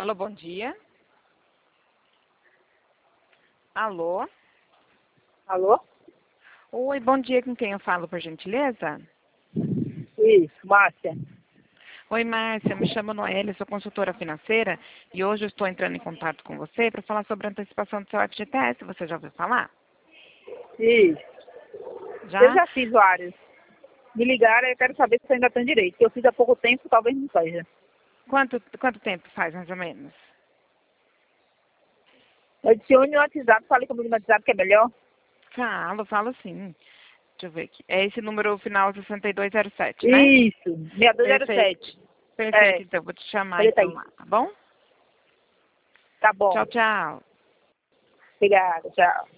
Alô, bom dia. Alô? Alô? Oi, bom dia. Com quem eu falo, por gentileza? Isso, Márcia. Oi, Márcia. Me chamo Noélia, sou consultora financeira e hoje eu estou entrando em contato com você para falar sobre a antecipação do seu FGTS. Você já ouviu falar? Isso. Já? Eu já fiz vários. Me ligaram e eu quero saber se ainda tem direito. Que eu fiz há pouco tempo, talvez não seja. Quanto tempo faz, mais ou menos? Eu adicione no WhatsApp, falei comigo no WhatsApp que é melhor. Falo sim. Deixa eu ver aqui. É esse número final 6207, né? Isso, Perfeito. 6207. Perfeito, É, então. Vou te chamar olha então aí. lá, tá bom? Tá bom. Tchau, tchau. Obrigada, tchau.